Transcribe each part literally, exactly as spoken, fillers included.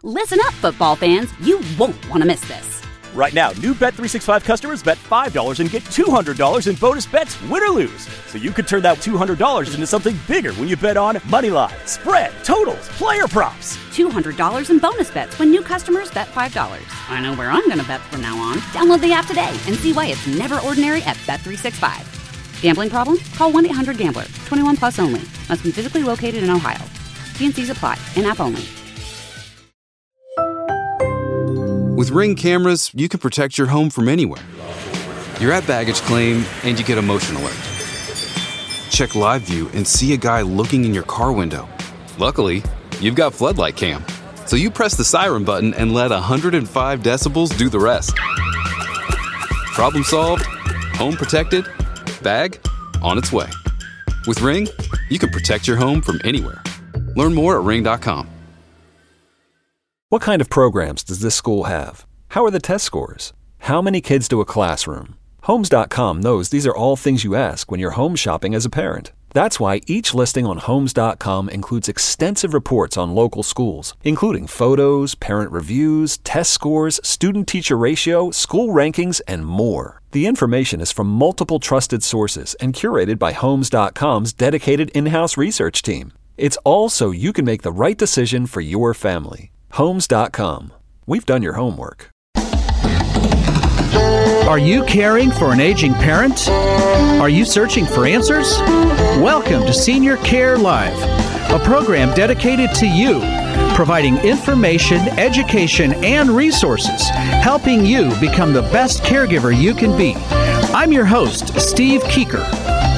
Listen up, football fans. You won't want to miss this. Right now, new Bet three sixty-five customers bet five dollars and get two hundred dollars in bonus bets, win or lose. So you could turn that two hundred dollars into something bigger when you bet on money line, spread, totals, player props. two hundred dollars in bonus bets when new customers bet five dollars. I know where I'm going to bet from now on. Download the app today and see why it's never ordinary at Bet three sixty-five. Gambling problem? Call one eight hundred gambler. twenty-one plus only. Must be physically located in Ohio. T and C's apply. In-app only. With Ring cameras, you can protect your home from anywhere. You're at baggage claim, and you get a motion alert. Check live view and see a guy looking in your car window. Luckily, you've got Floodlight Cam, so you press the siren button and let one hundred five decibels do the rest. Problem solved, home protected, bag on its way. With Ring, you can protect your home from anywhere. Learn more at ring dot com. What kind of programs does this school have? How are the test scores? How many kids do a classroom? Homes dot com knows these are all things you ask when you're home shopping as a parent. That's why each listing on Homes dot com includes extensive reports on local schools, including photos, parent reviews, test scores, student-teacher ratio, school rankings, and more. The information is from multiple trusted sources and curated by Homes dot com's dedicated in-house research team. It's all so you can make the right decision for your family. Homes dot com. We've done your homework. Are you caring for an aging parent? Are you searching for answers? Welcome to Senior Care Live, a program dedicated to you, providing information, education, and resources, helping you become the best caregiver you can be. I'm your host, Steve Keeker.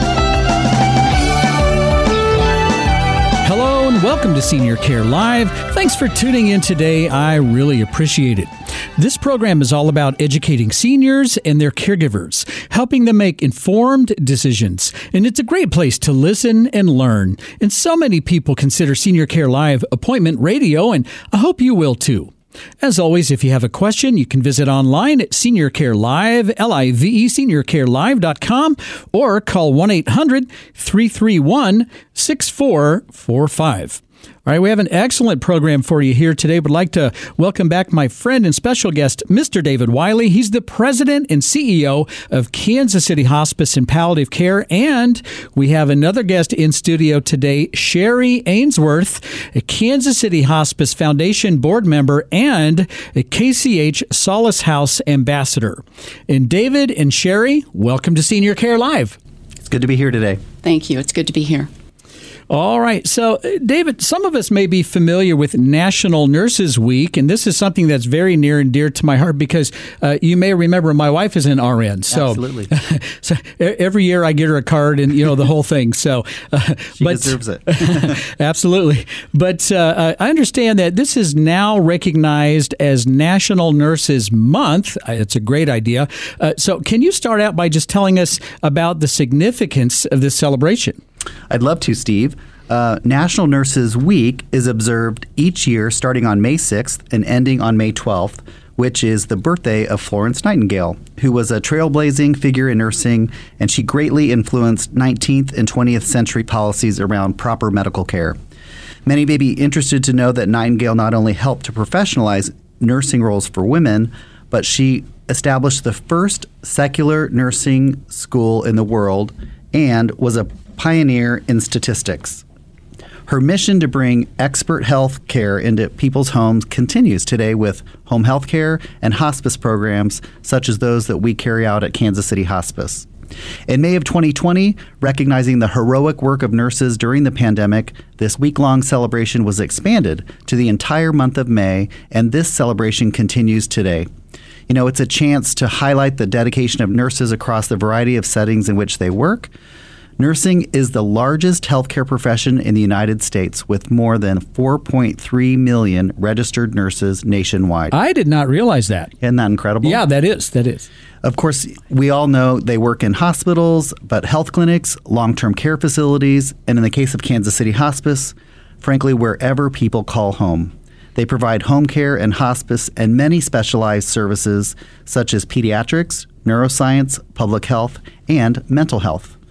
Hello and welcome to Senior Care Live. Thanks for tuning in today. I really appreciate it. This program is all about educating seniors and their caregivers, helping them make informed decisions. And it's a great place to listen and learn. And so many people consider Senior Care Live appointment radio, and I hope you will too. As always, if you have a question, you can visit online at Senior Care Live, L I V E, senior care live dot com, or call one eight hundred, three three one, six four four five. All right, we have an excellent program for you here today. Would like to welcome back my friend and special guest, Mister David Wiley. He's the president and C E O of Kansas City Hospice and Palliative Care. And we have another guest in studio today, Sherry Ainsworth, a Kansas City Hospice Foundation board member and a K C H Solace House ambassador. And David and Sherry, welcome to Senior Care Live. It's good to be here today. Thank you. It's good to be here. All right. So, David, some of us may be familiar with National Nurses Week, and this is something that's very near and dear to my heart because uh, you may remember my wife is an R N. So, Absolutely. so every year I get her a card and, you know, the whole thing. So, uh, she but, deserves it. Absolutely. But uh, I understand that this is now recognized as National Nurses Month. It's a great idea. Uh, so, can you start out by just telling us about the significance of this celebration? I'd love to, Steve. Uh, National Nurses Week is observed each year starting on May sixth and ending on May twelfth, which is the birthday of Florence Nightingale, who was a trailblazing figure in nursing, and she greatly influenced nineteenth and twentieth century policies around proper medical care. Many may be interested to know that Nightingale not only helped to professionalize nursing roles for women, but she established the first secular nursing school in the world and was a pioneer in statistics. Her mission to bring expert health care into people's homes continues today with home health care and hospice programs such as those that we carry out at Kansas City Hospice. In May of twenty twenty, recognizing the heroic work of nurses during the pandemic, this week-long celebration was expanded to the entire month of May, and this celebration continues today. You know, it's a chance to highlight the dedication of nurses across the variety of settings in which they work. Nursing is the largest healthcare profession in the United States with more than four point three million registered nurses nationwide. I did not realize that. Isn't that incredible? Yeah, that is. That is. Of course, we all know they work in hospitals, but health clinics, long-term care facilities, and in the case of Kansas City Hospice, frankly, wherever people call home. They provide home care and hospice and many specialized services such as pediatrics, neuroscience, public health, and mental health.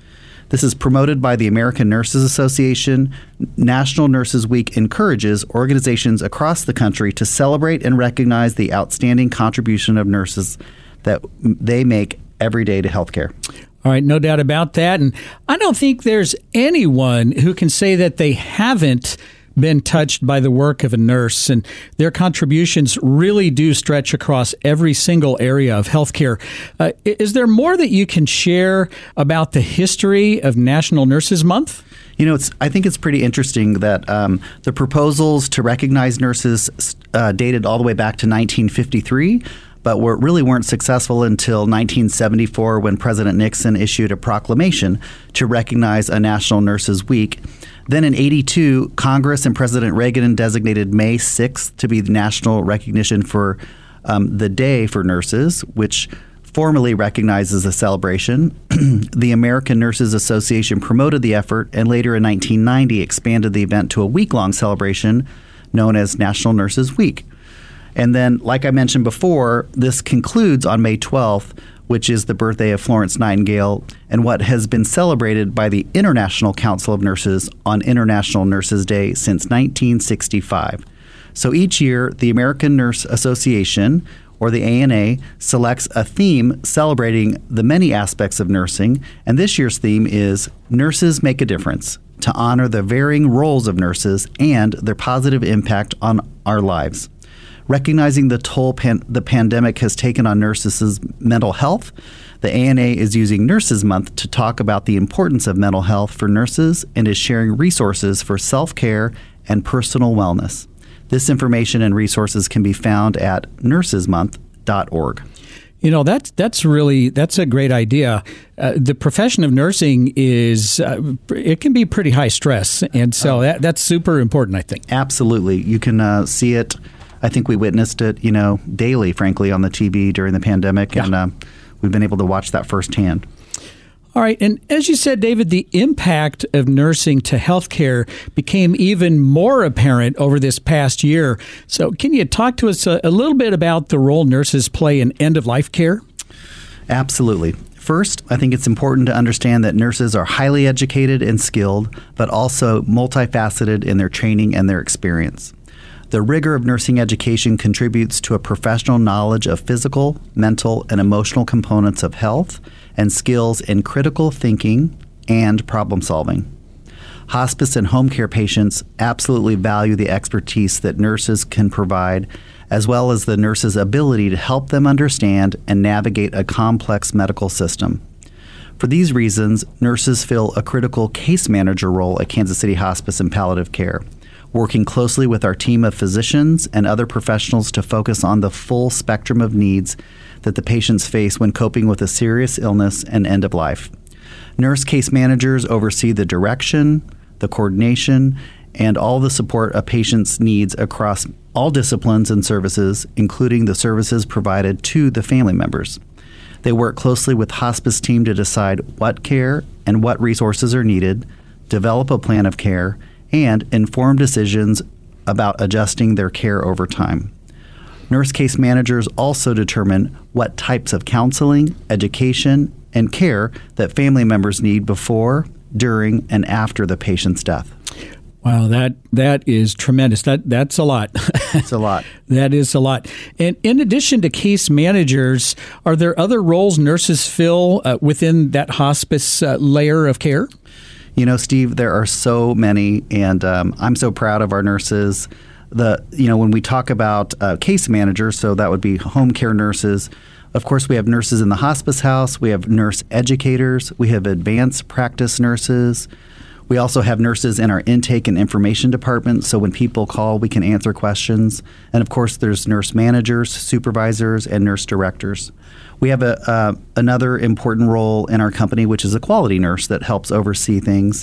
This is promoted by the American Nurses Association. National Nurses Week encourages organizations across the country to celebrate and recognize the outstanding contribution of nurses that they make every day to healthcare. All right, no doubt about that. And I don't think there's anyone who can say that they haven't been touched by the work of a nurse, and their contributions really do stretch across every single area of healthcare. Uh, is there more that you can share about the history of National Nurses Month? You know, it's. I think it's pretty interesting that um, the proposals to recognize nurses uh, dated all the way back to nineteen fifty-three, but were, really weren't successful until nineteen seventy-four when President Nixon issued a proclamation to recognize a National Nurses Week. Then in eighty-two, Congress and President Reagan designated May sixth to be the national recognition for um, the Day for Nurses, which formally recognizes the celebration. The American Nurses Association promoted the effort, and later in nineteen ninety expanded the event to a week-long celebration known as National Nurses Week. And then, like I mentioned before, this concludes on May twelfth, which is the birthday of Florence Nightingale, and what has been celebrated by the International Council of Nurses on International Nurses Day since nineteen sixty-five. So each year, the American Nurse Association, or the A N A, selects a theme celebrating the many aspects of nursing, and this year's theme is Nurses Make a Difference, to honor the varying roles of nurses and their positive impact on our lives. Recognizing the toll pan- the pandemic has taken on nurses' mental health, the A N A is using Nurses Month to talk about the importance of mental health for nurses and is sharing resources for self-care and personal wellness. This information and resources can be found at nurses month dot org. You know, that's that's really that's a great idea. Uh, the profession of nursing is uh, it can be pretty high stress, and so that that's super important, I think. Absolutely, you can uh, see it. I think we witnessed it, you know, daily, frankly, on the T V during the pandemic, yeah. and uh, we've been able to watch that firsthand. All right, and as you said, David, the impact of nursing to healthcare became even more apparent over this past year. So can you talk to us a, a little bit about the role nurses play in end-of-life care? Absolutely. First, I think it's important to understand that nurses are highly educated and skilled, but also multifaceted in their training and their experience. The rigor of nursing education contributes to a professional knowledge of physical, mental, and emotional components of health and skills in critical thinking and problem solving. Hospice and home care patients absolutely value the expertise that nurses can provide, as well as the nurse's ability to help them understand and navigate a complex medical system. For these reasons, nurses fill a critical case manager role at Kansas City Hospice and Palliative Care, working closely with our team of physicians and other professionals to focus on the full spectrum of needs that the patients face when coping with a serious illness and end of life. Nurse case managers oversee the direction, the coordination, and all the support a patient's needs across all disciplines and services, including the services provided to the family members. They work closely with hospice team to decide what care and what resources are needed, develop a plan of care, and inform decisions about adjusting their care over time. Nurse case managers also determine what types of counseling, education, and care that family members need before, during, and after the patient's death. Wow, that that is tremendous. That that's a lot. It's a lot. That is a lot. And in addition to case managers, are there other roles nurses fill uh, within that hospice uh, layer of care? You know, Steve, there are so many, and um, I'm so proud of our nurses. The you know, when we talk about uh, case managers, so that would be home care nurses. Of course, we have nurses in the hospice house. We have nurse educators. We have advanced practice nurses. We also have nurses in our intake and information department, so when people call, we can answer questions. And of course, there's nurse managers, supervisors, and nurse directors. We have a uh, another important role in our company, which is a quality nurse that helps oversee things.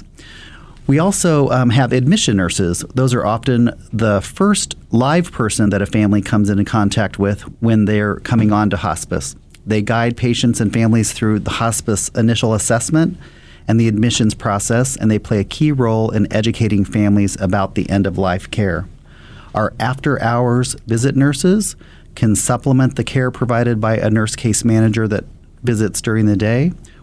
We also um, have admission nurses. Those are often the first live person that a family comes into contact with when they're coming on to hospice. They guide patients and families through the hospice initial assessment and the admissions process, and they play a key role in educating families about the end-of-life care. Our after-hours visit nurses can supplement the care provided by a nurse case manager that visits during the day.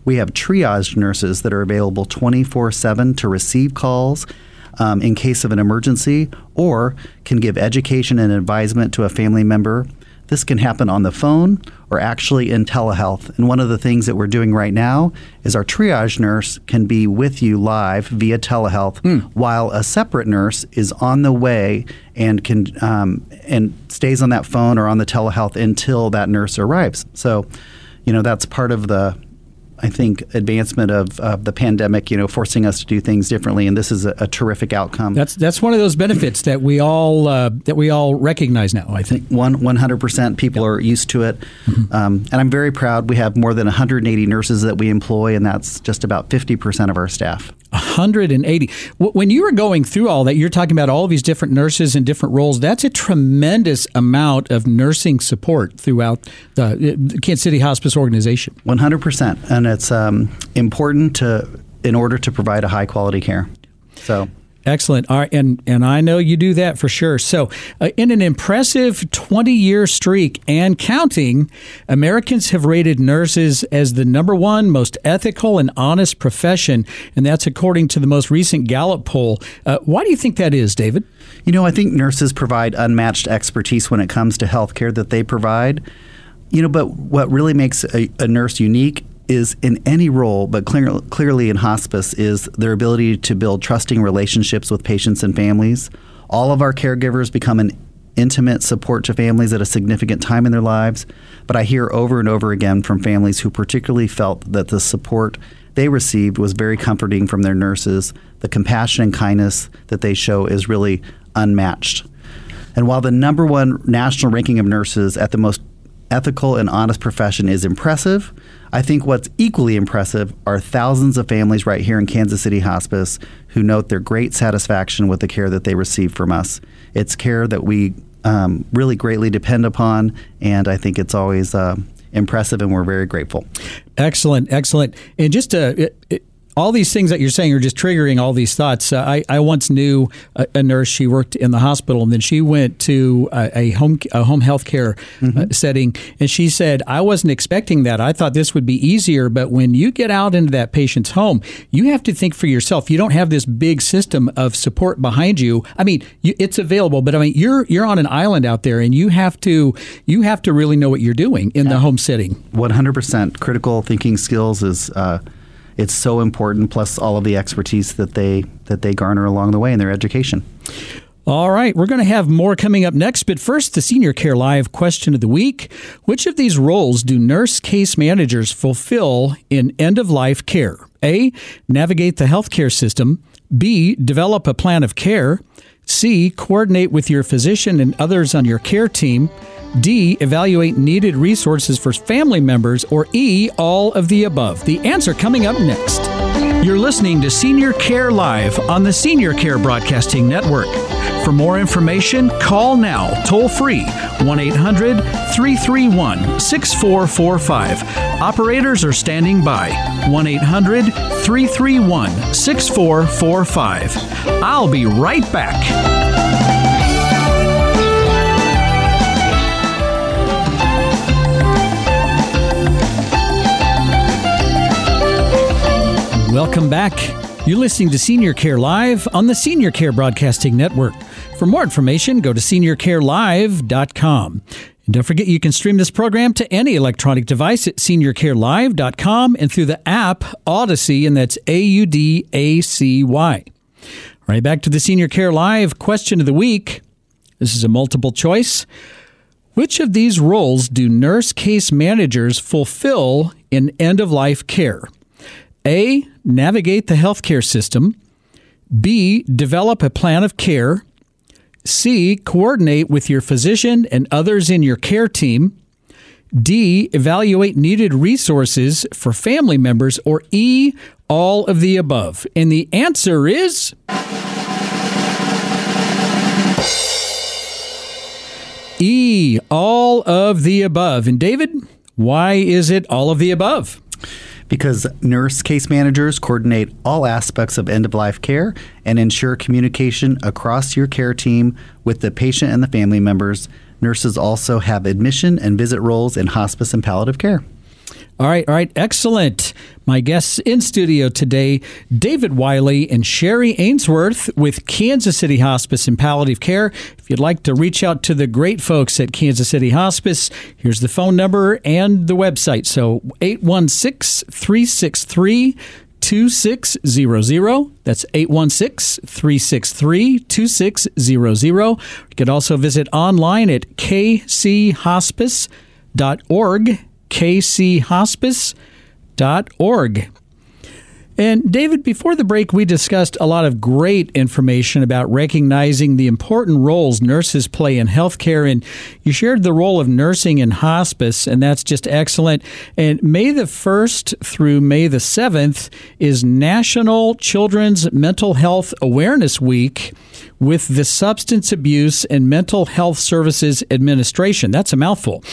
we have triage nurses that are available twenty-four seven to receive calls um, in case of an emergency, or can give education and advisement to a family member. This can happen on the phone or actually in telehealth. And one of the things that we're doing right now is our triage nurse can be with you live via telehealth mm. while a separate nurse is on the way and can um, and stays on that phone or on the telehealth until that nurse arrives. So, you know, that's part of the, I think, advancement of, of the pandemic, you know, forcing us to do things differently, and this is a, a terrific outcome. That's that's one of those benefits that we all uh, that we all recognize now, I think. One one hundred percent people yep. are used to it, mm-hmm. um, and I'm very proud. We have more than one hundred eighty nurses that we employ, and that's just about fifty percent of our staff. one hundred eighty. When you were going through all that, you're talking about all these different nurses in different roles. That's a tremendous amount of nursing support throughout the Kansas City Hospice organization. one hundred percent, and it's um, important to in order to provide a high quality care. So. Excellent. All right, and, and I know you do that for sure. So uh, in an impressive twenty-year streak and counting, Americans have rated nurses as the number one most ethical and honest profession, and that's according to the most recent Gallup poll. Uh, why do you think that is, David? You know, I think nurses provide unmatched expertise when it comes to health care that they provide. You know, but what really makes a, a nurse unique is in any role, but clear, clearly in hospice, is their ability to build trusting relationships with patients and families. All of our caregivers become an intimate support to families at a significant time in their lives, but I hear over and over again from families who particularly felt that the support they received was very comforting from their nurses. The compassion and kindness that they show is really unmatched. And while the number one national ranking of nurses at the most ethical and honest profession is impressive, I think what's equally impressive are thousands of families right here in Kansas City Hospice who note their great satisfaction with the care that they receive from us. It's care that we um, really greatly depend upon, and I think it's always uh, impressive, and we're very grateful. Excellent, excellent. And just to... It, it, all these things that you're saying are just triggering all these thoughts. Uh, I, I once knew a, a nurse. She worked in the hospital, and then she went to a, a home a home health care mm-hmm. uh, setting, and she said, I wasn't expecting that. I thought this would be easier, but when you get out into that patient's home, you have to think for yourself. You don't have this big system of support behind you. I mean, you, it's available, but I mean, you're you're on an island out there, and you have to you have to really know what you're doing in yeah. the home setting. one hundred percent. Critical thinking skills is uh, it's so important, plus all of the expertise that they that they garner along the way in their education. All right, we're going to have more coming up next, but first, the Senior Care Live question of the week. Which of these roles do nurse case managers fulfill in end-of-life care? A, navigate the healthcare system. B, develop a plan of care. C, coordinate with your physician and others on your care team. D, evaluate needed resources for family members. Or E, all of the above. The answer coming up next. You're listening to Senior Care Live on the Senior Care Broadcasting Network. For more information, call now, toll free, one eight hundred three three one six four four five. Operators are standing by, one eight hundred three three one six four four five. I'll be right back. Welcome back. You're listening to Senior Care Live on the Senior Care Broadcasting Network. For more information, go to senior care live dot com. And don't forget, you can stream this program to any electronic device at senior care live dot com and through the app Audacy, and that's A U D A C Y. All right, back to the Senior Care Live question of the week. This is a multiple choice. Which of these roles do nurse case managers fulfill in end-of-life care? A, navigate the healthcare system. B, develop a plan of care. C, coordinate with your physician and others in your care team. D, evaluate needed resources for family members. Or E, all of the above. And the answer is E, all of the above. And David, why is it all of the above? Because nurse case managers coordinate all aspects of end-of-life care and ensure communication across your care team with the patient and the family members. Nurses also have admission and visit roles in hospice and palliative care. All right, all right, excellent. My guests in studio today, David Wiley and Sherry Ainsworth with Kansas City Hospice and Palliative Care. If you'd like to reach out to the great folks at Kansas City Hospice, here's the phone number and the website. So eight one six, three six three, two six zero zero. That's eight one six, three six three, two six zero zero. You can also visit online at k c hospice dot org. k c hospice dot org. And David, before the break, we discussed a lot of great information about recognizing the important roles nurses play in healthcare, and you shared the role of nursing in hospice, and that's just excellent. And May the first through May the seventh is National Children's Mental Health Awareness Week with the Substance Abuse and Mental Health Services Administration. That's a mouthful.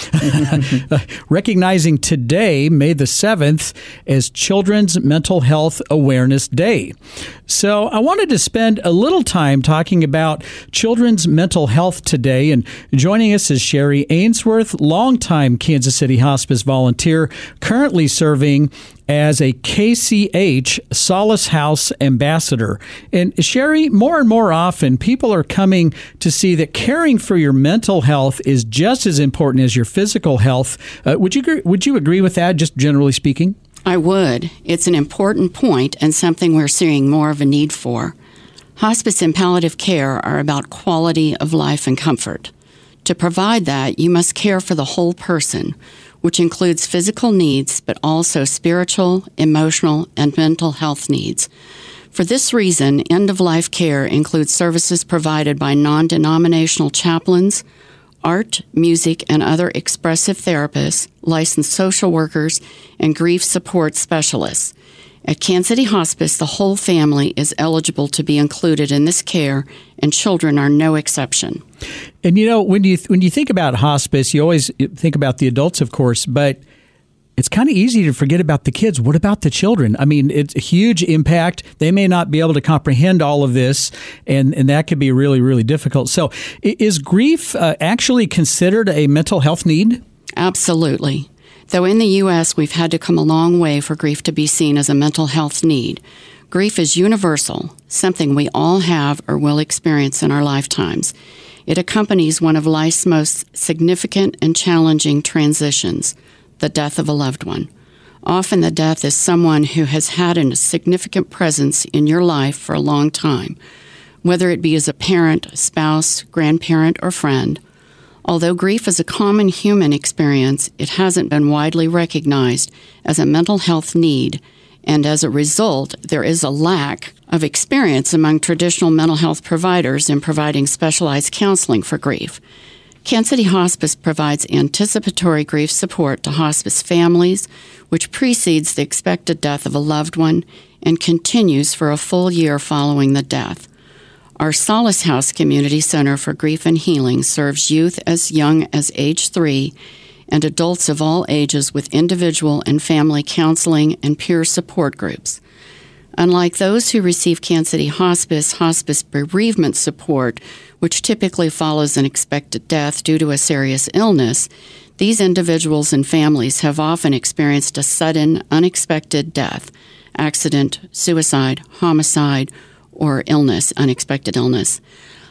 Recognizing today, May the seventh, as Children's Mental Health Awareness Day. So I wanted to spend a little time talking about children's mental health today, and joining us is Sherry Ainsworth, longtime Kansas City Hospice volunteer, currently serving as a K C H Solace House ambassador. And Sherry, more and more often, people are coming to see that caring for your mental health is just as important as your physical health. Uh, would you would you agree with that, just generally speaking? I would. It's an important point and something we're seeing more of a need for. Hospice and palliative care are about quality of life and comfort. To provide that, you must care for the whole person, which includes physical needs, but also spiritual, emotional, and mental health needs. For this reason, end-of-life care includes services provided by non-denominational chaplains, art, music, and other expressive therapists, licensed social workers, and grief support specialists. At Kansas City Hospice, the whole family is eligible to be included in this care, and children are no exception. And you know, when you when you think about hospice, you always think about the adults, of course, but it's kind of easy to forget about the kids. What about the children? I mean, it's a huge impact. They may not be able to comprehend all of this, and, and that could be really, really difficult. So is grief uh, actually considered a mental health need? Absolutely. Though in the U S, we've had to come a long way for grief to be seen as a mental health need. Grief is universal, something we all have or will experience in our lifetimes. It accompanies one of life's most significant and challenging transitions, the death of a loved one. Often the death is someone who has had a significant presence in your life for a long time, whether it be as a parent, spouse, grandparent, or friend. Although grief is a common human experience, it hasn't been widely recognized as a mental health need, and as a result, there is a lack of experience among traditional mental health providers in providing specialized counseling for grief. Kansas City Hospice provides anticipatory grief support to hospice families, which precedes the expected death of a loved one and continues for a full year following the death. Our Solace House Community Center for Grief and Healing serves youth as young as age three and adults of all ages with individual and family counseling and peer support groups. Unlike those who receive Kansas City Hospice, hospice bereavement support, which typically follows an expected death due to a serious illness, these individuals and families have often experienced a sudden, unexpected death, accident, suicide, homicide, or illness, unexpected illness.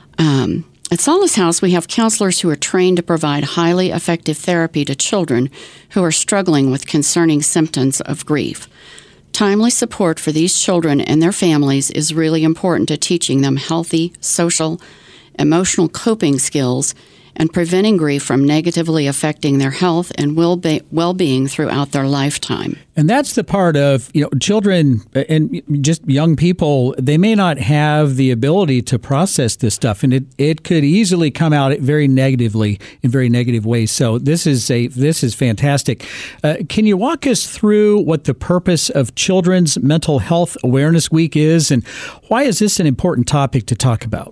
Um, at Solace House, we have counselors who are trained to provide highly effective therapy to children who are struggling with concerning symptoms of grief. Timely support for these children and their families is really important to teaching them healthy, social, emotional coping skills and preventing grief from negatively affecting their health and well-being throughout their lifetime. And that's the part of, you know, children and just young people, they may not have the ability to process this stuff, and it, it could easily come out very negatively in very negative ways. So this is a this is fantastic. Uh, can you walk us through what the purpose of Children's Mental Health Awareness Week is, and why is this an important topic to talk about?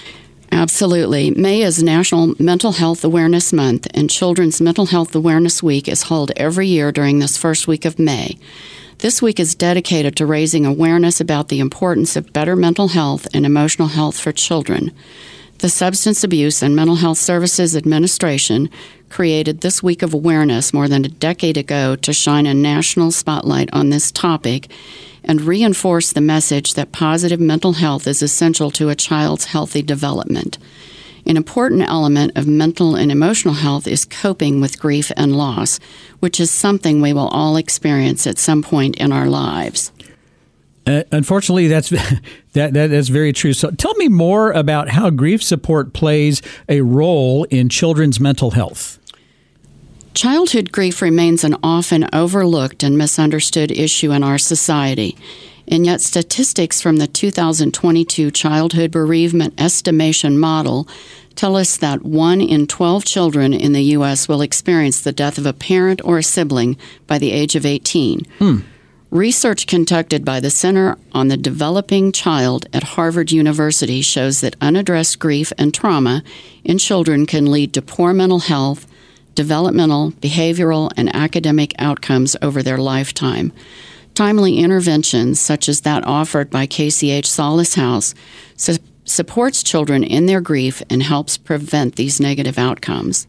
Absolutely. May is National Mental Health Awareness Month, and Children's Mental Health Awareness Week is held every year during this first week of May. This week is dedicated to raising awareness about the importance of better mental health and emotional health for children. The Substance Abuse and Mental Health Services Administration created this week of awareness more than a decade ago to shine a national spotlight on this topic and reinforce the message that positive mental health is essential to a child's healthy development. An important element of mental and emotional health is coping with grief and loss, which is something we will all experience at some point in our lives. Uh, unfortunately, that's that, that that's very true. So tell me more about how grief support plays a role in children's mental health. Childhood grief remains an often overlooked and misunderstood issue in our society. And yet statistics from the two thousand twenty-two Childhood Bereavement Estimation Model tell us that one in twelve children in the U S will experience the death of a parent or a sibling by the age of eighteen. Hmm. Research conducted by the Center on the Developing Child at Harvard University shows that unaddressed grief and trauma in children can lead to poor mental health, developmental, behavioral, and academic outcomes over their lifetime. Timely interventions, such as that offered by K C H Solace House, su- supports children in their grief and helps prevent these negative outcomes.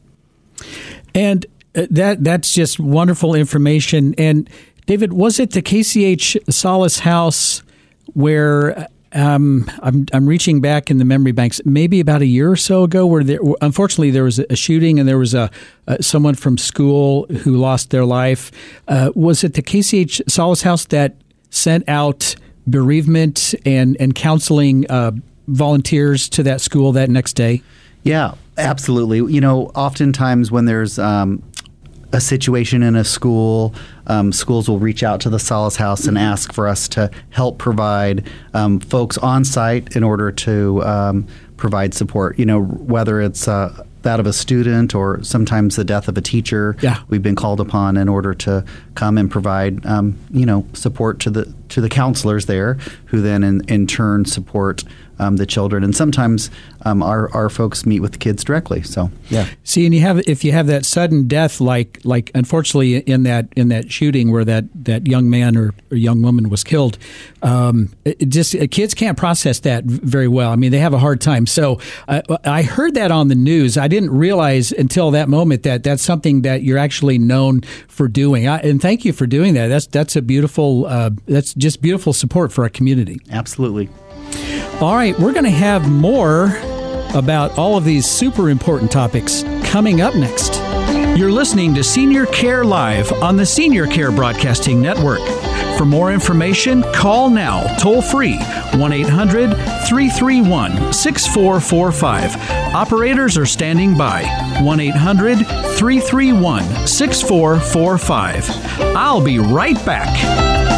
And that that's just wonderful information. And David, was it the K C H Solace House where um, I'm I'm reaching back in the memory banks, maybe about a year or so ago, where there, unfortunately there was a shooting and there was a uh, someone from school who lost their life? Uh, was it the K C H Solace House that sent out bereavement and and counseling uh, volunteers to that school that next day? Yeah, absolutely. You know, oftentimes when there's um, a situation in a school, um, schools will reach out to the Solace House and ask for us to help provide um, folks on site in order to um, provide support. You know, whether it's uh, that of a student or sometimes the death of a teacher, yeah. we've been called upon in order to come and provide, um, you know, support to the to the counselors there, who then in, in turn support um, the children. And sometimes um, our our folks meet with the kids directly. So yeah. See, and you have if you have that sudden death, like like unfortunately in that in that shooting where that, that young man or, or young woman was killed, um, it just uh, kids can't process that very well. I mean, they have a hard time. So uh, I heard that on the news. I didn't realize until that moment that that's something that you're actually known for doing. I, and thank you for doing that. That's that's a beautiful uh, that's just beautiful support for our community. Absolutely. All right, we're going to have more about all of these super important topics coming up next. You're listening to Senior Care Live on the Senior Care Broadcasting Network. For more information, call now, toll free, one eight hundred three three one six four four five. Operators are standing by, one eight hundred three three one six four four five. I'll be right back.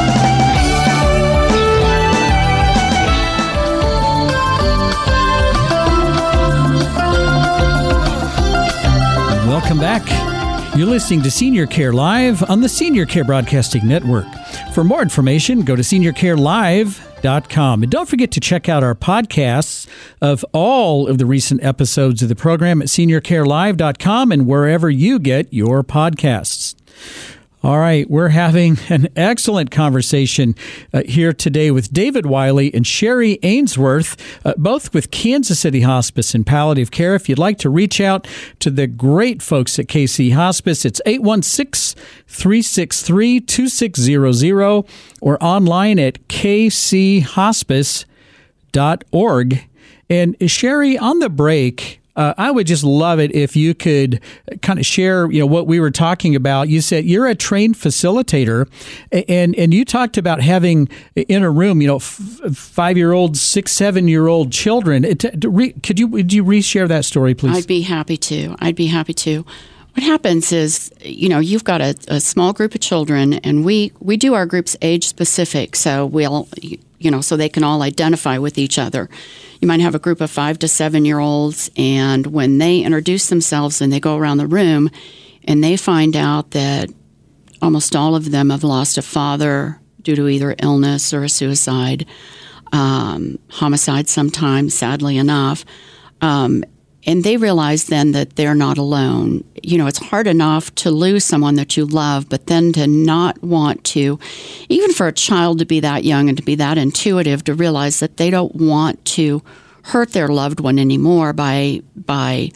Welcome back. You're listening to Senior Care Live on the Senior Care Broadcasting Network. For more information, go to senior care live dot com. And don't forget to check out our podcasts of all of the recent episodes of the program at senior care live dot com and wherever you get your podcasts. All right, we're having an excellent conversation uh, here today with David Wiley and Sherry Ainsworth, uh, both with Kansas City Hospice and Palliative Care. If you'd like to reach out to the great folks at K C Hospice, it's eight one six, three six three, two six zero zero or online at k c hospice dot org. And Sherry, on the break, Uh, I would just love it if you could kind of share, you know, what we were talking about. You said you're a trained facilitator, and and you talked about having in a room, you know, f- five-year-old, six, seven-year-old children. It, to re, could you would you re-share that story, please? I'd be happy to. I'd be happy to. What happens is, you know, you've got a, a small group of children, and we, we do our groups age-specific, so we'll, you know, so they can all identify with each other. You might have a group of five to seven-year-olds, and when they introduce themselves and they go around the room, and they find out that almost all of them have lost a father due to either illness or a suicide, um, homicide sometimes, sadly enough, um, and they realize then that they're not alone. You know, it's hard enough to lose someone that you love, but then to not want to, even for a child to be that young and to be that intuitive, to realize that they don't want to hurt their loved one anymore by by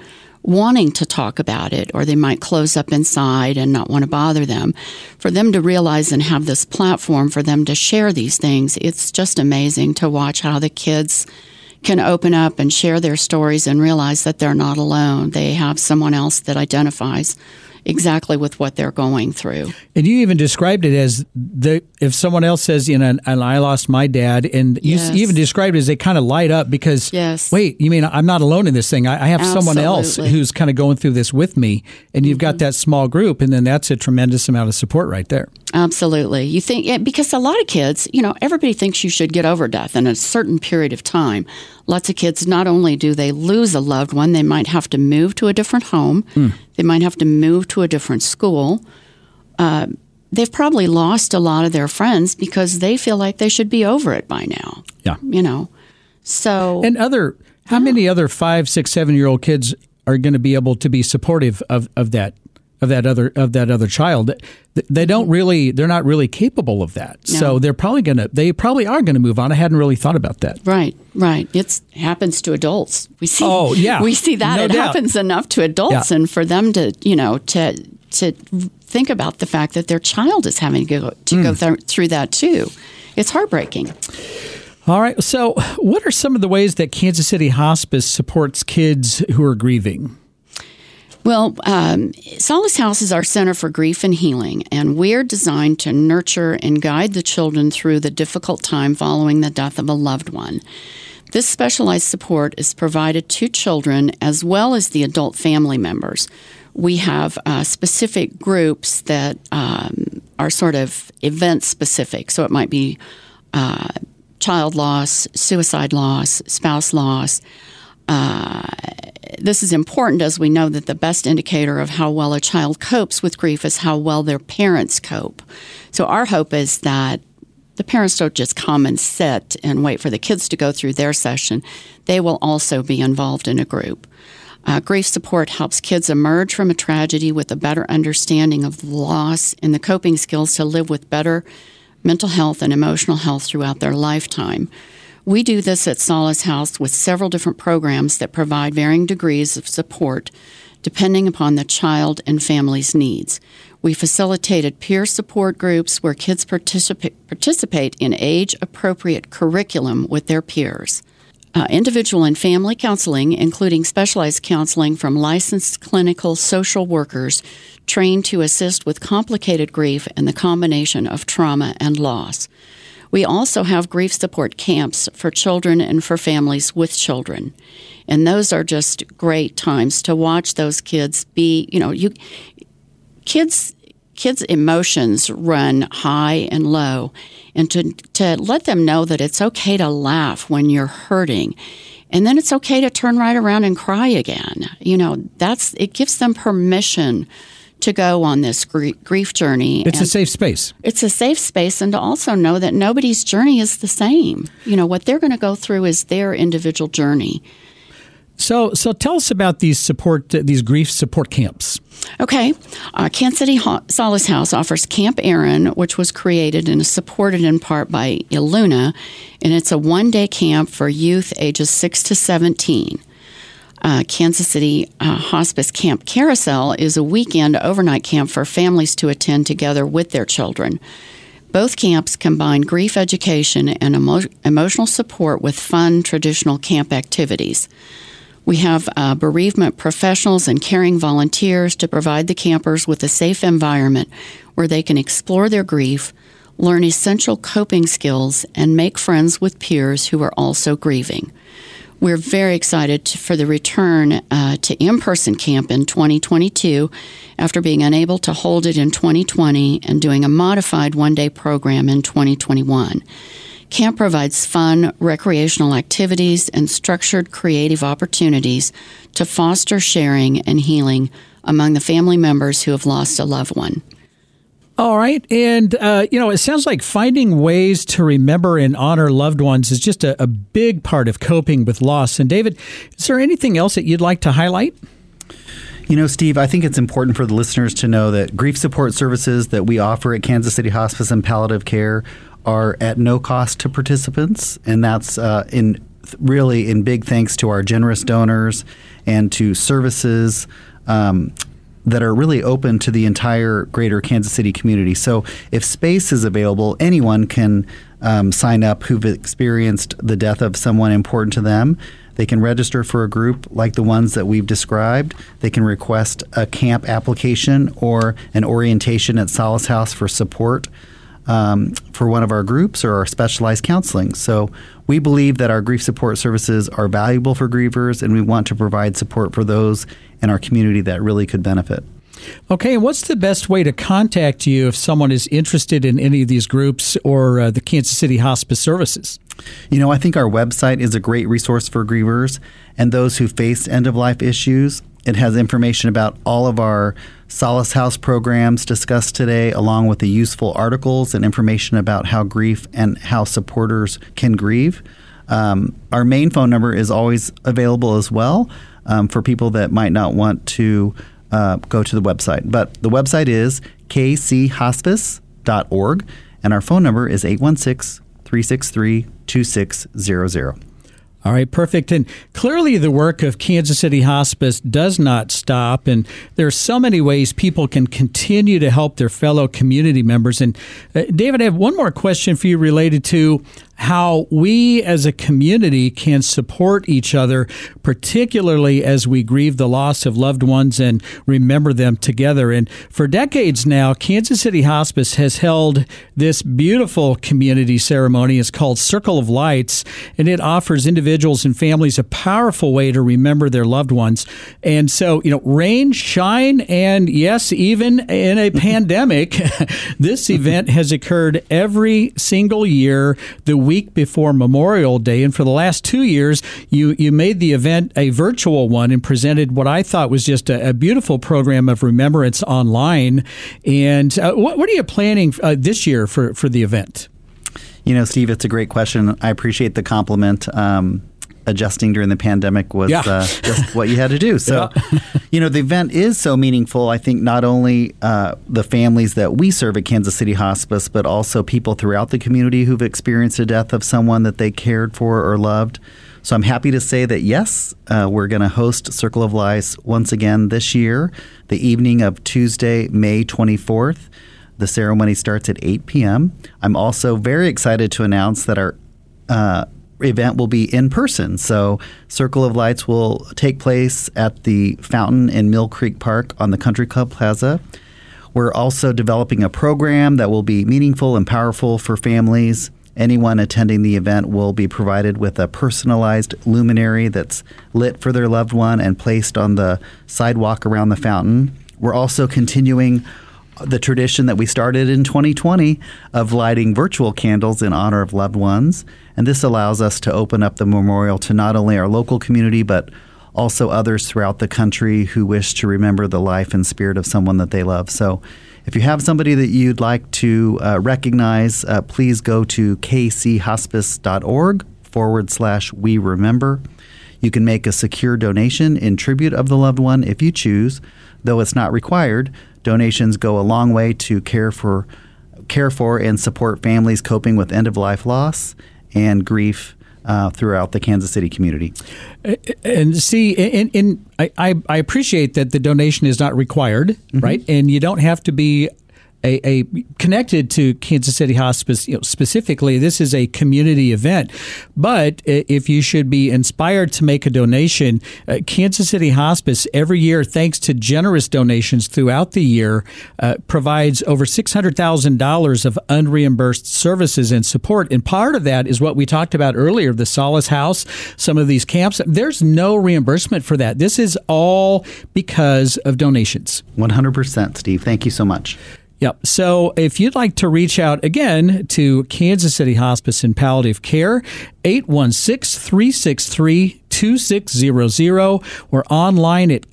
wanting to talk about it, or they might close up inside and not want to bother them. For them to realize and have this platform for them to share these things, it's just amazing to watch how the kids can open up and share their stories and realize that they're not alone. They have someone else that identifies exactly with what they're going through. And you even described it as the if someone else says, you know, and I lost my dad, and you yes. even described it as they kind of light up because, yes. wait, you mean I'm not alone in this thing. I, I have Absolutely. someone else who's kind of going through this with me, and you've mm-hmm. got that small group, and then that's a tremendous amount of support right there. Absolutely. You think, yeah, because a lot of kids, you know, everybody thinks you should get over death in a certain period of time. Lots of kids, not only do they lose a loved one, they might have to move to a different home. Mm. They might have to move to a different school. Uh, they've probably lost a lot of their friends because they feel like they should be over it by now. Yeah. You know, so. And other, how yeah. many other five, six, seven-year-old kids are going to be able to be supportive of, of that? Of that other of that other child, they don't really they're not really capable of that. No. So they're probably gonna they probably are gonna move on. I hadn't really thought about that. Right, right. It happens to adults. We see. Oh yeah, we see that no it doubt. happens enough to adults, yeah. and for them to you know to to think about the fact that their child is having to go to mm. go th- through that too. It's heartbreaking. All right. So, what are some of the ways that Kansas City Hospice supports kids who are grieving? Well, um, Solace House is our Center for Grief and Healing, and we're designed to nurture and guide the children through the difficult time following the death of a loved one. This specialized support is provided to children as well as the adult family members. We have uh, specific groups that um, are sort of event-specific, so it might be uh, child loss, suicide loss, spouse loss. Uh, this is important as we know that the best indicator of how well a child copes with grief is how well their parents cope. So our hope is that the parents don't just come and sit and wait for the kids to go through their session. They will also be involved in a group. Uh, grief support helps kids emerge from a tragedy with a better understanding of loss and the coping skills to live with better mental health and emotional health throughout their lifetime. We do this at Solace House with several different programs that provide varying degrees of support depending upon the child and family's needs. We facilitated peer support groups where kids participa- participate in age-appropriate curriculum with their peers. Uh, individual and family counseling, including specialized counseling from licensed clinical social workers trained to assist with complicated grief and the combination of trauma and loss. We also have grief support camps for children and for families with children. And those are just great times to watch those kids be, you know, you kids kids' emotions run high and low. And to to let them know that it's okay to laugh when you're hurting. And then it's okay to turn right around and cry again. You know, that's it gives them permission to go on this grief journey. It's and a safe space. It's a safe space, and to also know that nobody's journey is the same. You know, what they're going to go through is their individual journey. So, so tell us about these support, uh, these grief support camps. Okay, uh, Kansas City Ho- Solace House offers Camp Aaron, which was created and is supported in part by Illuna, and it's a one-day camp for youth ages six to seventeen. Uh, Kansas City uh, Hospice Camp Carousel is a weekend overnight camp for families to attend together with their children. Both camps combine grief education and emo- emotional support with fun traditional camp activities. We have uh, bereavement professionals and caring volunteers to provide the campers with a safe environment where they can explore their grief, learn essential coping skills, and make friends with peers who are also grieving. We're very excited to, for the return uh, to in-person camp in twenty twenty-two after being unable to hold it in twenty twenty and doing a modified one-day program in twenty twenty-one. Camp provides fun, recreational activities and structured creative opportunities to foster sharing and healing among the family members who have lost a loved one. All right. And, uh, you know, it sounds like finding ways to remember and honor loved ones is just a, a big part of coping with loss. And David, is there anything else that you'd like to highlight? You know, Steve, I think it's important for the listeners to know that grief support services that we offer at Kansas City Hospice and Palliative Care are at no cost to participants. And that's uh, in really in big thanks to our generous donors and to services um, that are really open to the entire greater Kansas City community. So if space is available, anyone can um, sign up who've experienced the death of someone important to them. They can register for a group like the ones that we've described. They can request a camp application or an orientation at Solace House for support um, for one of our groups or our specialized counseling. So we believe that our grief support services are valuable for grievers, and we want to provide support for those in our community that really could benefit. Okay, and what's the best way to contact you if someone is interested in any of these groups or uh, the Kansas City Hospice Services? You know, I think our website is a great resource for grievers and those who face end-of-life issues. It has information about all of our Solace House programs discussed today, along with the useful articles and information about how grief and how supporters can grieve. Um, our main phone number is always available as well um, for people that might not want to uh, go to the website. But the website is k c hospice dot org, and our phone number is eight one six, three six three, two six zero zero. All right, perfect. And clearly the work of Kansas City Hospice does not stop, and there are so many ways people can continue to help their fellow community members. And uh, David, I have one more question for you related to how we as a community can support each other, particularly as we grieve the loss of loved ones and remember them together. And for decades now, Kansas City Hospice has held this beautiful community ceremony. It's called Circle of Lights, and it offers individuals and families a powerful way to remember their loved ones. And so, you know, rain, shine, and yes, even in a pandemic, this event has occurred every single year the week before Memorial Day. And for the last two years, you, you made the event a virtual one and presented what I thought was just a, a beautiful program of remembrance online. And uh, what, what are you planning uh, this year for, for the event? You know, Steve, it's a great question. I appreciate the compliment. Um, adjusting during the pandemic was yeah. uh, just what you had to do. So, yeah. you know, the event is so meaningful. I think not only uh, the families that we serve at Kansas City Hospice, but also people throughout the community who've experienced the death of someone that they cared for or loved. So I'm happy to say that, yes, uh, we're going to host Circle of Lights once again this year, the evening of Tuesday, May twenty-fourth. The ceremony starts at eight p.m. I'm also very excited to announce that our uh, event will be in person. So Circle of Lights will take place at the fountain in Mill Creek Park on the Country Club Plaza. We're also developing a program that will be meaningful and powerful for families. Anyone attending the event will be provided with a personalized luminary that's lit for their loved one and placed on the sidewalk around the fountain. We're also continuing the tradition that we started in twenty twenty of lighting virtual candles in honor of loved ones. And this allows us to open up the memorial to not only our local community, but also others throughout the country who wish to remember the life and spirit of someone that they love. So if you have somebody that you'd like to uh, recognize, uh, please go to kchospice.org forward slash we remember. You can make a secure donation in tribute of the loved one if you choose, though it's not required. Donations go a long way to care for, care for and support families coping with end-of-life loss and grief uh, throughout the Kansas City community. And see, in, in I, I appreciate that the donation is not required, mm-hmm. right? And you don't have to be A, a connected to Kansas City Hospice, you know, specifically. This is a community event. But if you should be inspired to make a donation, uh, Kansas City Hospice every year, thanks to generous donations throughout the year, uh, provides over six hundred thousand dollars of unreimbursed services and support. And part of that is what we talked about earlier, the Solace House, some of these camps. There's no reimbursement for that. This is all because of donations. one hundred percent, Steve. Thank you so much. Yep. So if you'd like to reach out again to Kansas City Hospice and Palliative Care, eight one six, three six three, two six zero zero or online at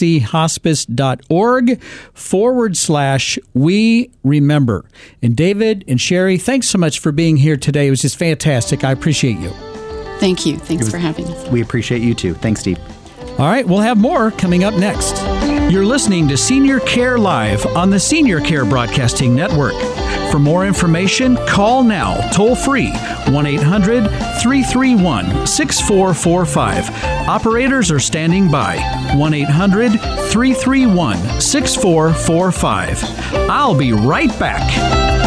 kchospice.org forward slash we remember. And David and Sherry, thanks so much for being here today. It was just fantastic. I appreciate you. Thank you. Thanks was, for having us. We appreciate you too. Thanks, Steve. All right. We'll have more coming up next. You're listening to Senior Care Live on the Senior Care Broadcasting Network. For more information, call now, toll free, one eight hundred three three one six four four five. Operators are standing by, one eight hundred three three one six four four five. I'll be right back.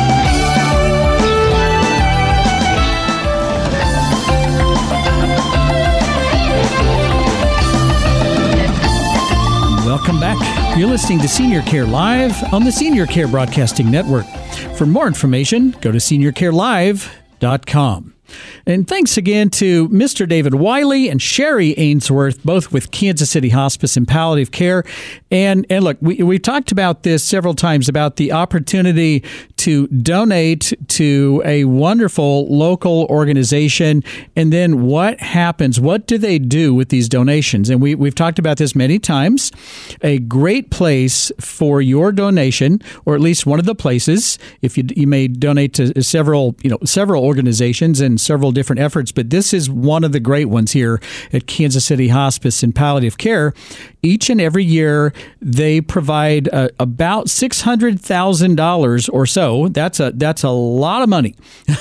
Welcome back. You're listening to Senior Care Live on the Senior Care Broadcasting Network. For more information, go to senior care live dot com. And thanks again to Mister David Wiley and Sherry Ainsworth, both with Kansas City Hospice and Palliative Care. And and look, we we talked about this several times, about the opportunity to donate to a wonderful local organization. And then what happens? What do they do with these donations? And we, we've talked about this many times. A great place for your donation, or at least one of the places, if you you may donate to several, you know, several organizations and several different efforts, but this is one of the great ones here at Kansas City Hospice and Palliative Care. Each and every year, they provide uh, about six hundred thousand dollars or so. That's a that's a lot of money,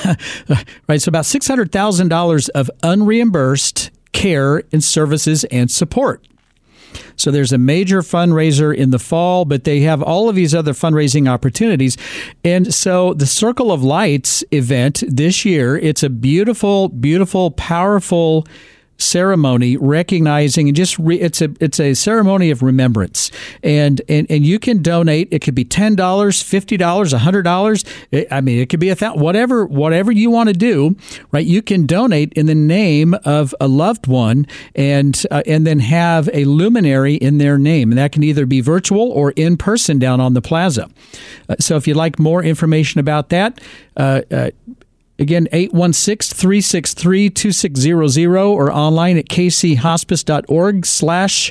right? So about six hundred thousand dollars of unreimbursed care and services and support. So there's a major fundraiser in the fall, but they have all of these other fundraising opportunities. And so the Circle of Lights event this year, it's a beautiful, beautiful, powerful ceremony recognizing and just re, it's a it's a ceremony of remembrance, and and and you can donate. It could be ten dollars, fifty dollars, a hundred dollars. I mean, it could be a thousand, whatever whatever you want to do, right? You can donate in the name of a loved one, and uh, and then have a luminary in their name, and that can either be virtual or in person down on the plaza. Uh, so if you'd like more information about that, uh, uh again, eight one six, three six three, two six zero zero or online at kchospice.org slash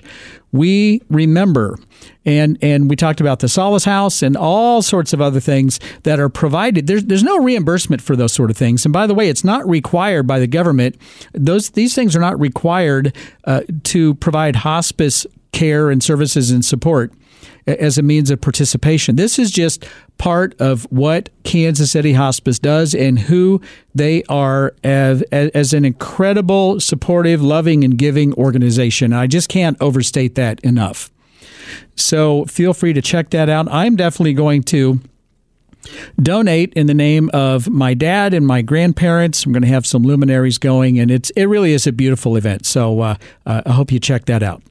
we remember. And and we talked about the Solace House and all sorts of other things that are provided. There's there's no reimbursement for those sort of things. And by the way, it's not required by the government. Those These things are not required uh, to provide hospice care and services and support as a means of participation. This is just part of what Kansas City Hospice does and who they are as, as an incredible, supportive, loving, and giving organization. I just can't overstate that enough. So feel free to check that out. I'm definitely going to donate in the name of my dad and my grandparents. I'm going to have some luminaries going, and it's it really is a beautiful event. So uh, uh, I hope you check that out.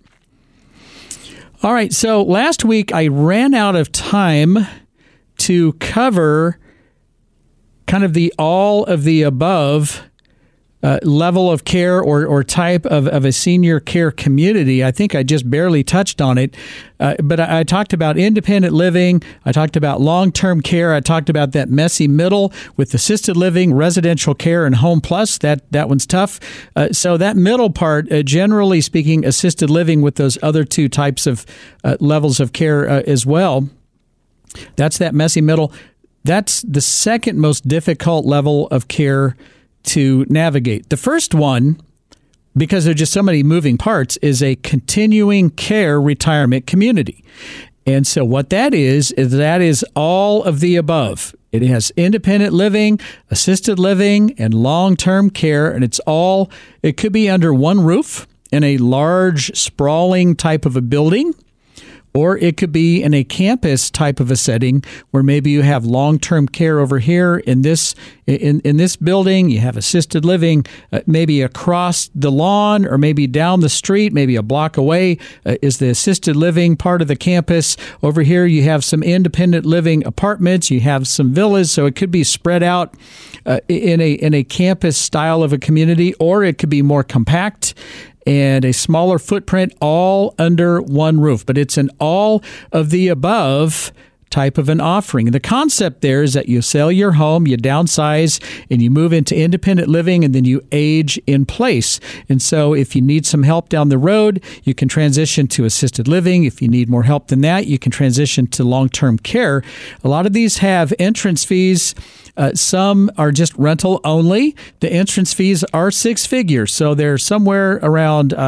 All right, so last week I ran out of time to cover kind of the all of the above uh, level of care or, or type of, of a senior care community. I think I just barely touched on it, uh, but I, I talked about independent living. I talked about long-term care. I talked about that messy middle with assisted living, residential care, and Home Plus. That that one's tough. Uh, so that middle part, uh, generally speaking, assisted living with those other two types of uh, levels of care uh, as well. That's that messy middle. That's the second most difficult level of care to navigate. The first one, because there are just so many moving parts, is a continuing care retirement community. And so what that is, is that is all of the above. It has independent living, assisted living, and long-term care, and it's all, it could be under one roof in a large, sprawling type of a building, or it could be in a campus type of a setting where maybe you have long-term care over here in this in, in this building. You have assisted living uh, maybe across the lawn or maybe down the street, maybe a block away uh, is the assisted living part of the campus. Over here you have some independent living apartments. You have some villas, so it could be spread out uh, in a in a campus style of a community, or it could be more compact and a smaller footprint, all under one roof. But it's an all of the above type of an offering. The concept there is that you sell your home, you downsize, and you move into independent living, and then you age in place. And so if you need some help down the road, you can transition to assisted living. If you need more help than that, you can transition to long-term care. A lot of these have entrance fees. Uh, some are just rental only. The entrance fees are six figures, so they're somewhere around uh,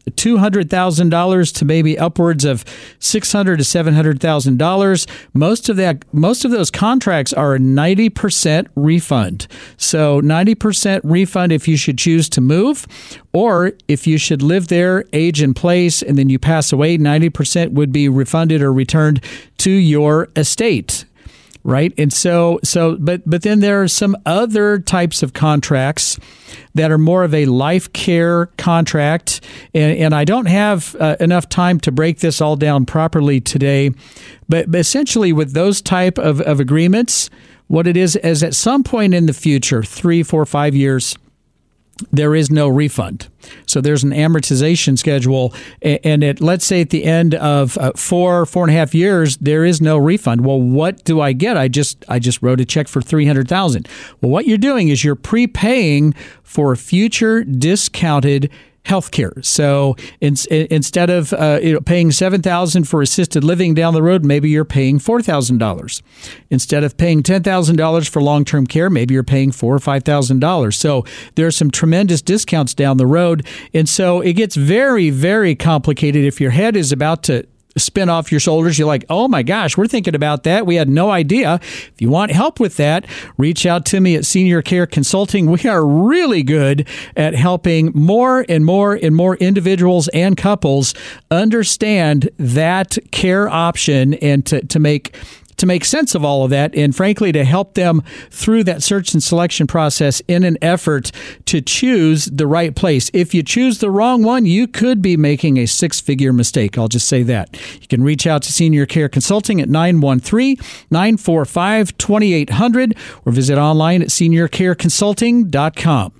two hundred thousand dollars to maybe upwards of six hundred thousand dollars to seven hundred thousand dollars. Most of that, most of those contracts are a ninety percent refund. So ninety percent refund if you should choose to move, or if you should live there, age in place, and then you pass away, ninety percent would be refunded or returned to your estate. Right. And so so but but then there are some other types of contracts that are more of a life care contract. And, and I don't have uh, enough time to break this all down properly today. But, but essentially, with those type of, of agreements, what it is is at some point in the future, three, four, five years, there is no refund. So there's an amortization schedule, and at, let's say at the end of uh, four, four and a half years, there is no refund. Well, what do I get? I just I just wrote a check for three hundred thousand dollars. Well, what you're doing is you're prepaying for future discounted healthcare. So in, instead of uh, you know, paying seven thousand dollars for assisted living down the road, maybe you're paying four thousand dollars. Instead of paying ten thousand dollars for long-term care, maybe you're paying four thousand dollars or five thousand dollars. So there are some tremendous discounts down the road. And so it gets very, very complicated if your head is about to spin off your shoulders. You're like, oh my gosh, we're thinking about that. We had no idea. If you want help with that, reach out to me at Senior Care Consulting. We are really good at helping more and more and more individuals and couples understand that care option and to, to make to make sense of all of that, and frankly, to help them through that search and selection process in an effort to choose the right place. If you choose the wrong one, you could be making a six-figure mistake. I'll just say that. You can reach out to Senior Care Consulting at nine one three, nine four five, two eight zero zero or visit online at senior care consulting dot com.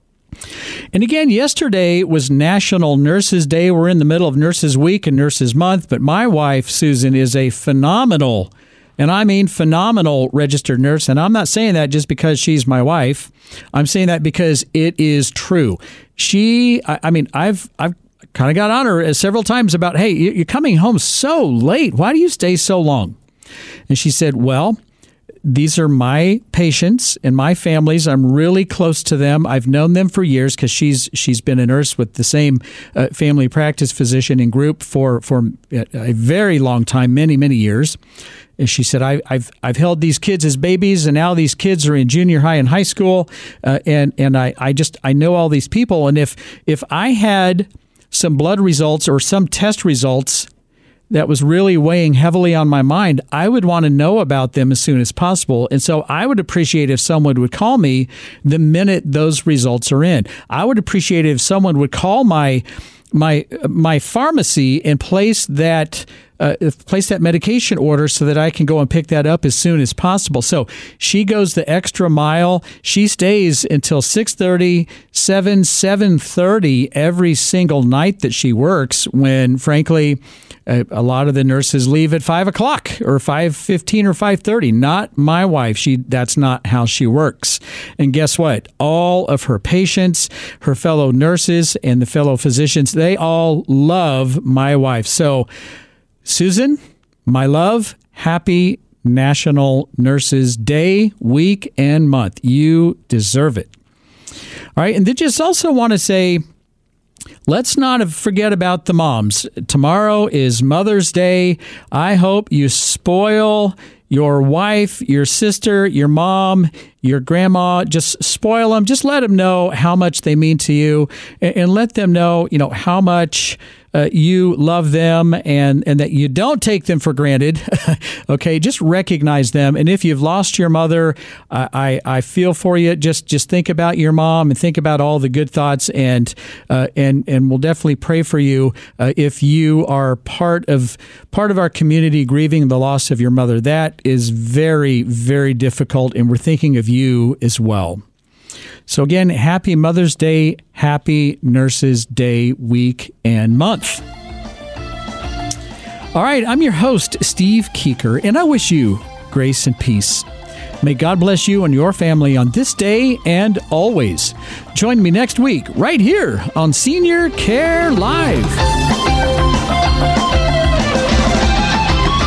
And again, yesterday was National Nurses Day. We're in the middle of Nurses Week and Nurses Month, but my wife, Susan, is a phenomenal And I mean phenomenal registered nurse. And I'm not saying that just because she's my wife. I'm saying that because it is true. She, I, I mean, I've, I've kind of got on her several times about, hey, you're coming home so late. Why do you stay so long? And she said, well, these are my patients and my families. I'm really close to them. I've known them for years because she's she's been a nurse with the same uh, family practice physician and group for, for a very long time, many, many years. And she said, I, I've I've held these kids as babies, and now these kids are in junior high and high school, uh, and and I, I just I know all these people. And if if I had some blood results or some test results that was really weighing heavily on my mind, I would want to know about them as soon as possible. And so I would appreciate if someone would call me the minute those results are in. I would appreciate if someone would call my my my pharmacy and place that uh, place that medication order so that I can go and pick that up as soon as possible. So she goes the extra mile. She stays until six thirty, seven, seven thirty every single night that she works, when, frankly, a, a lot of the nurses leave at five o'clock or five fifteen or five thirty. Not my wife. She that's not how she works. And guess what? All of her patients, her fellow nurses, and the fellow physicians, they all love my wife. So, Susan, my love, happy National Nurses Day, week, and month. You deserve it. All right. And then just also want to say, let's not forget about the moms. Tomorrow is Mother's Day. I hope you spoil your wife, your sister, your mom, your grandma. Just spoil them. Just let them know how much they mean to you, and, and let them know, you know, how much uh, you love them, and, and that you don't take them for granted. Okay, just recognize them. And if you've lost your mother, uh, I I feel for you. Just just think about your mom and think about all the good thoughts, and uh, and and we'll definitely pray for you uh, if you are part of part of our community grieving the loss of your mother. That is very, very difficult, and we're thinking of you as well. So again, happy Mother's Day, happy Nurses Day, week, and month. All right, I'm your host, Steve Keeker, and I wish you grace and peace. May God bless you and your family on this day and always. Join me next week right here on Senior Care Live.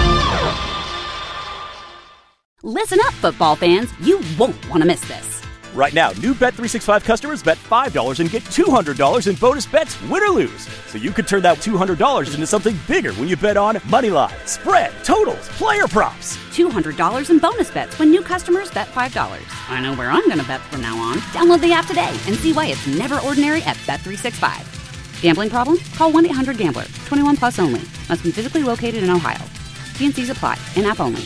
Listen up, football fans. You won't want to miss this. Right now, new Bet three sixty-five customers bet five dollars and get two hundred dollars in bonus bets, win or lose. So you could turn that two hundred dollars into something bigger when you bet on moneyline, spread, totals, player props. two hundred dollars in bonus bets when new customers bet five dollars. I know where I'm going to bet from now on. Download the app today and see why it's never ordinary at Bet three sixty-five. Gambling problem? Call one eight hundred gambler. twenty-one plus only. Must be physically located in Ohio. T and C's apply. In-app only.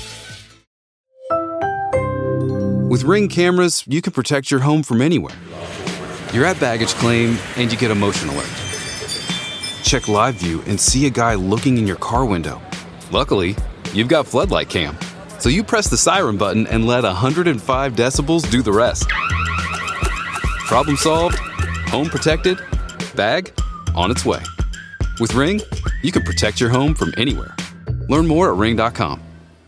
With Ring cameras, you can protect your home from anywhere. You're at baggage claim and you get a motion alert. Check live view and see a guy looking in your car window. Luckily, you've got floodlight cam. So you press the siren button and let one hundred five decibels do the rest. Problem solved, home protected, bag on its way. With Ring, you can protect your home from anywhere. Learn more at ring dot com.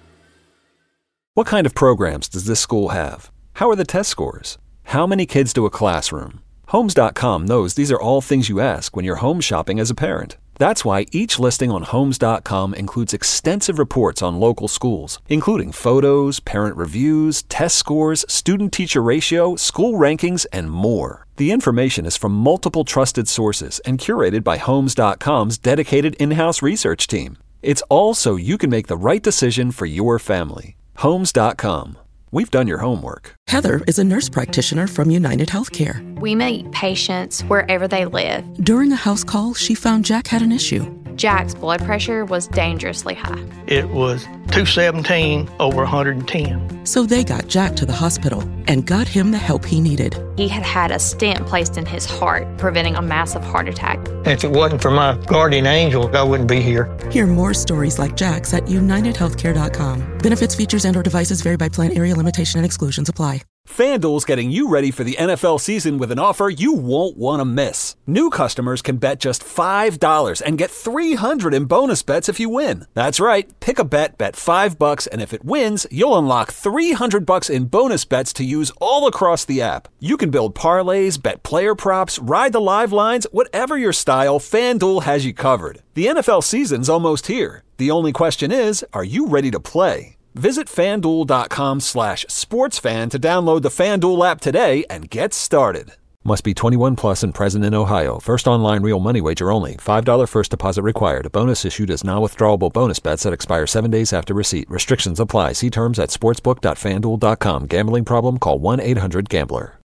What kind of programs does this school have? How are the test scores? How many kids do a classroom? Homes dot com knows these are all things you ask when you're home shopping as a parent. That's why each listing on Homes dot com includes extensive reports on local schools, including photos, parent reviews, test scores, student-teacher ratio, school rankings, and more. The information is from multiple trusted sources and curated by Homes dot com's dedicated in-house research team. It's all so you can make the right decision for your family. Homes dot com. We've done your homework. Heather is a nurse practitioner from United Healthcare. We meet patients wherever they live. During a house call, she found Jack had an issue. Jack's blood pressure was dangerously high. It was two seventeen over one hundred ten. So they got Jack to the hospital and got him the help he needed. He had had a stent placed in his heart, preventing a massive heart attack. If it wasn't for my guardian angel, I wouldn't be here. Hear more stories like Jack's at united healthcare dot com. Benefits, features, and or devices vary by plan, area, limitation, and exclusions apply. FanDuel's getting you ready for the N F L season with an offer you won't want to miss. New customers can bet just five dollars and get three hundred dollars in bonus bets if you win. That's right. Pick a bet, bet five bucks, and if it wins, you'll unlock three hundred bucks in bonus bets to use all across the app. You can build parlays, bet player props, ride the live lines, whatever your style, FanDuel has you covered. The N F L season's almost here. The only question is, are you ready to play? Visit FanDuel.com slash sportsfan to download the FanDuel app today and get started. Must be twenty-one plus and present in Ohio. First online real money wager only. five dollars first deposit required. A bonus issued as non-withdrawable bonus bets that expire seven days after receipt. Restrictions apply. See terms at sportsbook dot fan duel dot com. Gambling problem? Call one eight hundred gambler.